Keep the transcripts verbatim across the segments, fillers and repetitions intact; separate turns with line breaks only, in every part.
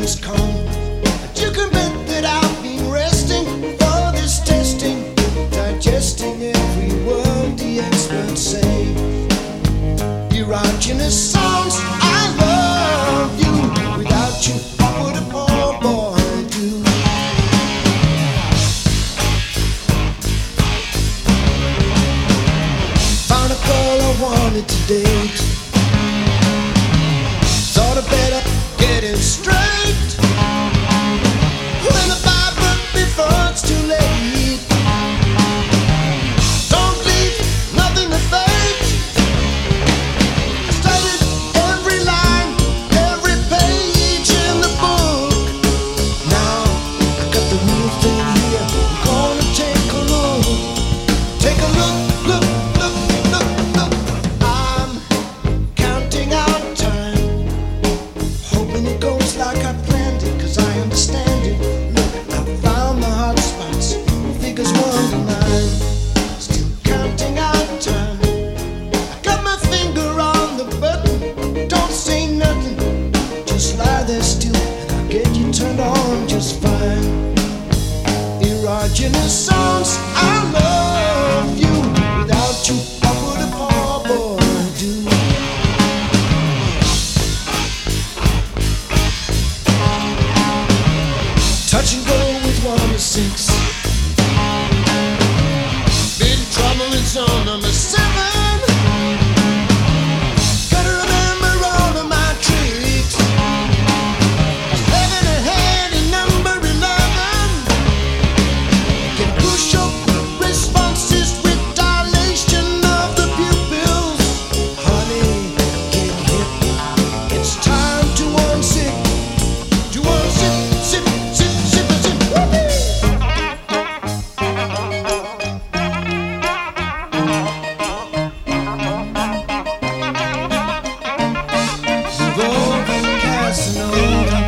has come. But you can bet that I've been resting for this testing, digesting every word the experts say. Erogenous songs, I love you. Without you, what would a poor boy do? Found a girl I wanted to date. Thought I better get it straight. When the vibrant before it's too late. Don't leave nothing to fate. I studied every line, every page in the book. Now I got the real thing here. I'm gonna take a look. Take a look, look, look, look, look. I'm counting out time, hoping it goes like I planned it, 'cause I understand it. Look, I found the hot spots, figures one to nine. Still counting out time. I got my finger on the button. Don't say nothing, just lie there still, and I'll get you turned on just fine. Erogenous songs, I love you. Without you, what would a poor boy do? Touch and go with one to six. Big trouble in zone number seven. Gotta remember all of my tricks. Eleven ahead in number eleven. Can push up responses with dilation of the pupils. Honey, get hip. It's time to unsip. To unsip, sip, sip, sip, sip. Whoopee! Move over, Casanova.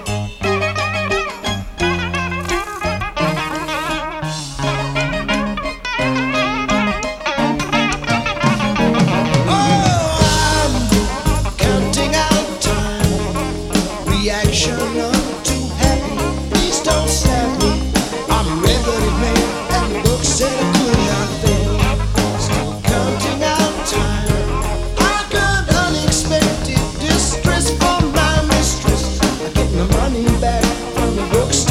Oh, I'm counting out time. Reaction not too happy. Please don't snap me. I'm a red-blooded man, and the book said I could not fail. Still counting out time. I got unexpected distress from my mistress. I get my money back from the books.